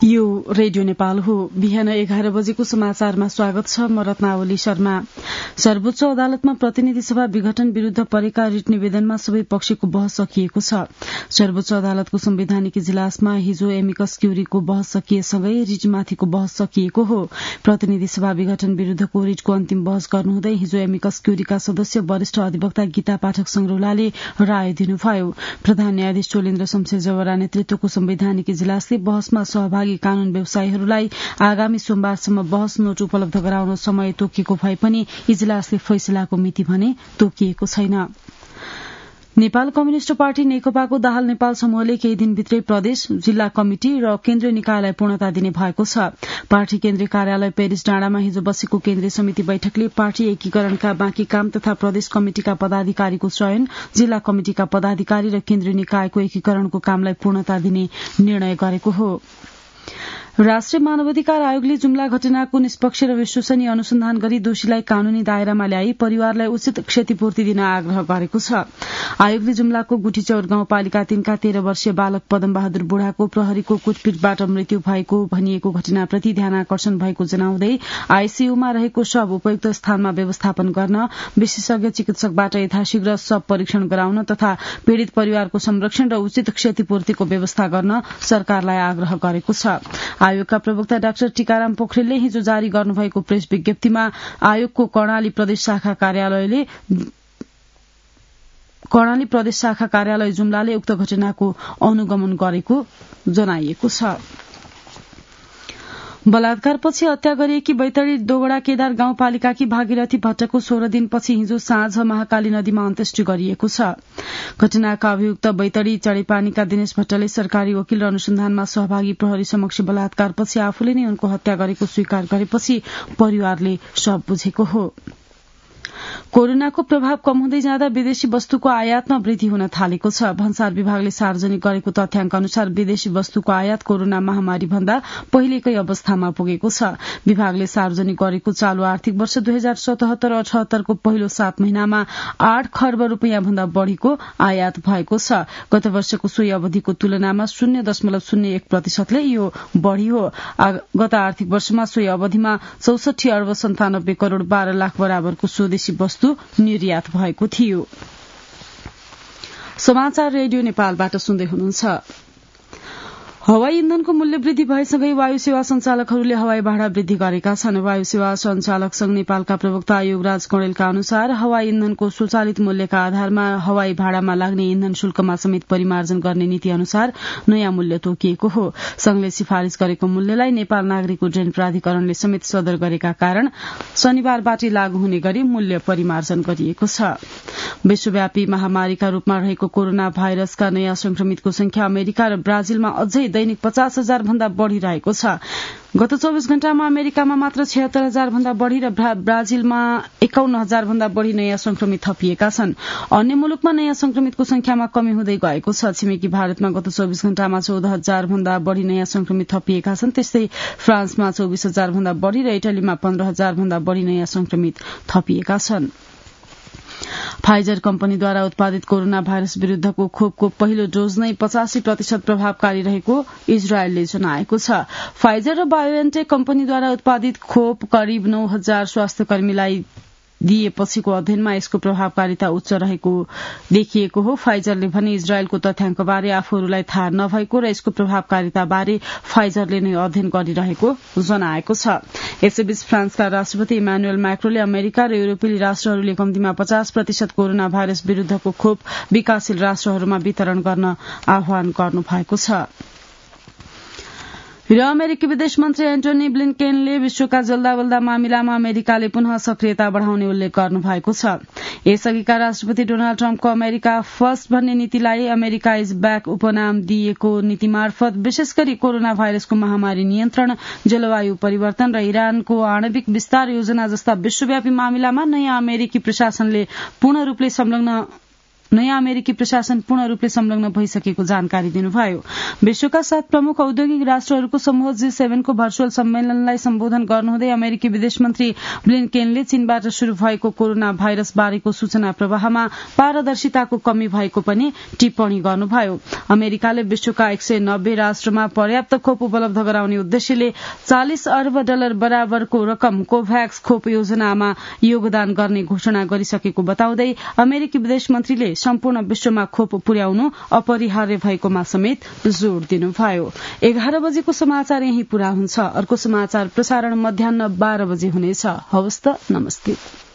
यो रेडियो नेपाल हो। बिहान 11 बजेको समाचारमा स्वागत छ। म रत्नावली शर्मा। सर्वोच्च अदालतमा प्रतिनिधि सभा विघटन विरूद्ध परेका रिट निवेदनमा सबै पक्षको बहस सकिएको छ। सर्वोच्च अदालतको संवैधानिक इजलासमा हिजो एमिकस क्यूरीको बहस सकिएसँगै रिटमाथिको बहस सकिएको हो। प्रतिनिधि सभा विघटन विरूद्धको रिटको अन्तिम बहस गर्नुहुँदै हिजो एमिकस क्यूरीका सदस्य वरिष्ठ अधिवक्ता गीता पाठक संग्रौलाले राय दिनुभयो। प्रधान न्यायाधीश चोलेन्द्र शमशेर जवरा नेतृत्वको संवैधानिक इजलासले बहसमा सहभागी कानून व्यवसायीहरूलाई आगामी सोमबारसम्म बहस नोट उपलब्ध गराउन समय तोकिएको भए पनि इजलासले फैसलाको मिति भने तोकिएको छैन। नेपाल कम्युनिष्ट पार्टी नेकपाको दाहाल नेपाल समूहले केही दिनभित्रै प्रदेश, जिल्ला कमिटी र केन्द्रीय निकायलाई पूर्णता दिने भएको छ। पार्टी केन्द्रीय कार्यालय पेरिस डाँडामा हिजो बसेको केन्द्रीय समिति बैठकले पार्टी एकीकरणका बाँकी काम तथा प्रदेश कमिटिका पदाधिकारीको चयन, जिल्ला कमिटिका पदाधिकारी र केन्द्रीय निकायको एकीकरणको कामलाई पूर्णता दिने निर्णय गरेको हो। राष्ट्रिय मानवाधिकार आयोगले जुम्ला घटनाको निष्पक्ष र विश्वसनीय अनुसन्धान गरी दोषीलाई कानूनी दायरामा ल्याई परिवारलाई उचित क्षतिपूर्ति दिन आग्रह गरेको छ। आयोगले जुम्लाको गुठीचौर गाउँपालिका 3 का 13 वर्षीय बालक पदमबहादुर बुढाको प्रहरीको कुटपिटबाट मृत्यु भएको भनिएको घटनाप्रति ध्यानाकर्षण भएको जनाउँदै आईसीयूमा रहेको शव उपयुक्त स्थानमा व्यवस्थापन गर्न, विशेषज्ञ चिकित्सकबाट यथाशीघ्र शव परीक्षण गराउन तथा पीड़ित परिवारको संरक्षण र उचित क्षतिपूर्तिको व्यवस्था गर्न सरकारलाई आग्रह गरेको छ। आयोगका प्रवक्ता डाक्टर टीकाराम पोखरेलले हिजो जारी गर्नुभएको प्रेस विज्ञप्तिमा आयोगको कर्णाली प्रदेश शाखा कार्यालय जुम्लाले उक्त घटनाको अनुगमन गरेको जनाइएको छ। बलात्कारपछि हत्या गरिएकी बैतडी दोगडा केदार गाउँपालिकाकी भागीरथी भट्टको 16 दिनपछि हिजो साँझ महाकाली नदीमा अन्त्येष्टि गरिएको छ। घटनाका अभियुक्त बैतडी चढेपानीका दिनेश भट्टले सरकारी वकिल र अनुसन्धानमा सहभागी प्रहरी समक्ष बलात्कारपछि आफूले नै उनको हत्या गरेको स्वीकार गरेपछि परिवारले शव बुझेको हो। कोरोनाको प्रभाव कम हुँदै जाँदा विदेशी वस्तुको आयातमा वृद्धि हुन थालेको छ। भन्सार विभागले सार्वजनिक गरेको तथ्याङ्क अनुसार विदेशी वस्तुको आयात कोरोना महामारी भन्दा पहिलेकै अवस्थामा पुगेको छ। विभागले सार्वजनिक गरेको चालू आर्थिक वर्ष 2077-78 को पहिलो 7 महिनामा 8 खर्ब रूपियाँ भन्दा बढ़ीको आयात भएको छ। गत वर्षको सोही अवधिको तुलनामा 0.01% यो बढ़ी हो। गत आर्थिक वर्षमा सोही अवधिमा 64 अर्ब 97 करोड़ 12 लाख बराबरको स्वदेशी वस्तु निर्यात भएको थियो। समाचार रेडियो नेपालबाट सुन्दै हुनुहुन्छ। हवाई इन्धनको मूल्य वृद्धि भएसँगै वायु सेवा संचालकहरूले हवाई भाडा वृद्धि गरेका छन्। वायु सेवा संचालक संघ नेपालका प्रवक्ता युवराज कणेलका अनुसार हवाई इन्धनको स्वचालित मूल्यका आधारमा हवाई भाडामा लाग्ने इन्धन शुल्कमा समेत परिमार्जन गर्ने नीति अनुसार नयाँ मूल्य तोकिएको हो। संघले सिफारिश गरेको मूल्यलाई नेपाल नागरिक उड्डयन प्राधिकरणले समेत सदर गरेका कारण शनिबारबाटै लागू हुने गरी मूल्य परिमार्जन गरिएको छ। विश्वव्यापी महामारीका रूपमा रहेको कोरोना भाइरसका नयाँ संक्रमितको संख्या अमेरिका र ब्राजिलमा अझै दैनिक 50,000 भन्दा बढ़ी रहेको छ। गत 24 घण्टामा अमेरिकामा मात्र 76,000 भन्दा बढ़ी र ब्राजिलमा 51,000 भन्दा बढ़ी नयाँ संक्रमित थपिएका छन्। अन्य मुलुकमा नयाँ संक्रमितको संख्यामा कमी हुँदै गएको छ। छिमेकी भारतमा गत 24 घण्टामा 14,000 भन्दा बढ़ी नयाँ संक्रमित थपिएका छन्। त्यस्तै फ्रान्समा 24,000 भन्दा बढ़ी र इटलीमा 15,000 भन्दा बढ़ी नयाँ संक्रमित थपिएका छन्। फाइजर कम्पनीद्वारा उत्पादित कोरोना भाइरस विरूद्धको खोपको पहिलो डोज नै 85% प्रभावकारी रहेको इजरायलले जनाएको छ। फाइजर र बायोएनटेक कम्पनीद्वारा उत्पादित खोप करिब 9,000 स्वास्थ्यकर्मीलाई दिएपछिको अध्ययनमा यसको प्रभावकारिता उच्च रहेको देखिएको हो। फाइजरले भने इजरायलको तथ्याङ्कबारे आफूहरूलाई थाहा नभएको र यसको प्रभावकारिताबारे फाइजरले नै अध्ययन गरिरहेको जनाएको छ। यसैबीच फ्रान्सका राष्ट्रपति इमानुएल मैक्रोले अमेरिका र युरोपेली राष्ट्रहरूले कम्तीमा 50% कोरोना भाइरस विरूद्धको खोप विकासशील राष्ट्रहरूमा वितरण गर्न आह्वान गर्नुभएको छ। र अमेरिकी विदेश मन्त्री एन्टोनी ब्लिन्केनले विश्वका जल्दा मामिलामा अमेरिकाले पुनः सक्रियता बढ़ाउने उल्लेख गर्नुभएको छ। यसअघिका राष्ट्रपति डोनाल्ड ट्रम्पको अमेरिका फर्स्ट भन्ने नीतिलाई अमेरिका इज ब्याक उपनाम दिएको नीति मार्फत विशेष गरी कोरोना भाइरसको महामारी नियन्त्रण, जलवायु परिवर्तन र इरानको आणविक विस्तार योजना जस्ता विश्वव्यापी मामिलामा नयाँ अमेरिकी प्रशासनले पूर्ण रूपले संलग्न नयाँ अमेरिकी प्रशासन पूर्ण रूपले संलग्न भइसकेको जानकारी दिनुभयो। विश्वका 7 प्रमुख औद्योगिक राष्ट्रहरूको समूह G7 को भर्चुअल सम्मेलनलाई सम्बोधन गर्नुहुँदै अमेरिकी विदेश मन्त्री ब्लिनकेनले चीनबाट शुरू भएको कोरोना भाइरस बारेको सूचना प्रवाहमा पारदर्शिताको कमी भएको पनि टिप्पणी गर्नुभयो। अमेरिकाले विश्वका 190 राष्ट्रमा पर्याप्त खोप उपलब्ध गराउने उद्देश्यले $40 अर्ब बराबरको रकम कोभ्याक्स खोप योजनामा योगदान गर्ने घोषणा गरिसकेको बताउँदै अमेरिकी विदेश मन्त्रीले सम्पूर्ण विश्वमा खोप पुर्याउनु अपरिहार्य भएकोमा समेत जोड़ दिनुभयो। 11 बजेको समाचार यही पूरा हुन्छ। अर्को समाचार प्रसारण मध्याह्न 12 बजे हुनेछ। हवस् त, नमस्ते।